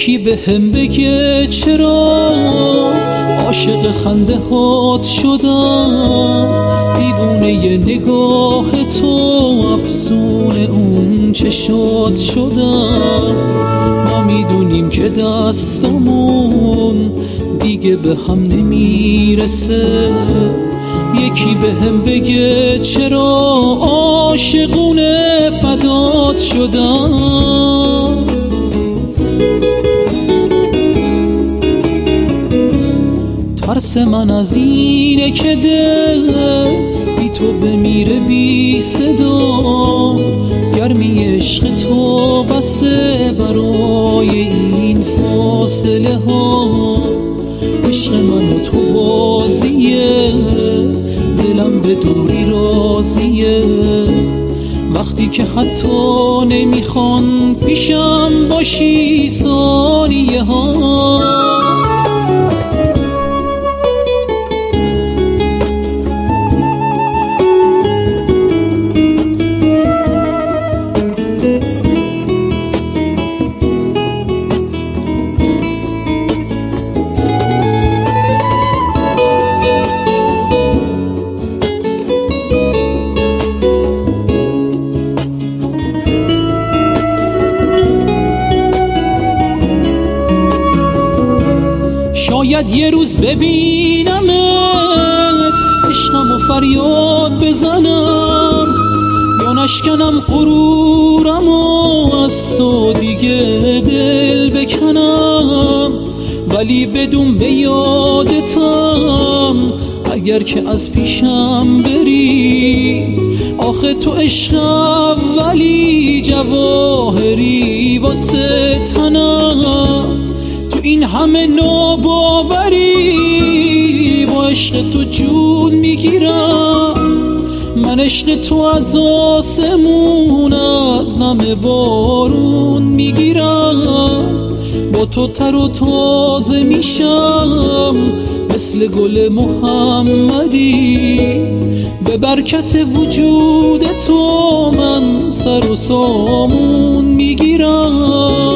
یکی به هم بگه چرا عاشق خنده هات شدم، دیوونه نگاه تو افسون اون چشات شدم. ما میدونیم که دستمون دیگه به هم نمیرسه، یکی به هم بگه چرا عاشقونه فدات شدم. ترس من از اینه که دل بی تو بمیره بی صدا، گرمی عشق تو بسه برای این فاصله ها. عشق من و تو بازیه، دلم به دوری راضیه، وقتی که حتی نمیخوان پیشم باشی ثانیه ها. شاید یه روز ببینمت، عشقم و فریاد بزنم، یا نشکنم غرورم و از تو دیگه دل بکنم. ولی بدون به یادتم اگر که از پیشم بری، آخه تو عشق اولی جواهری واسه تنم. این همه ناباوری با عشق تو جون میگیرم، من عشق تو از آسمون از نم بارون میگیرم. با تو تر و تازه میشم مثل گل محمدی، به برکت وجود تو من سر و سامون میگیرم.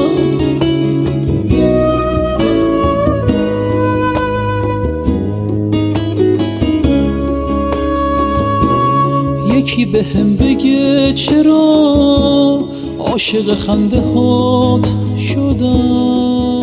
یکی به هم بگه چرا عاشق خنده هات شدم.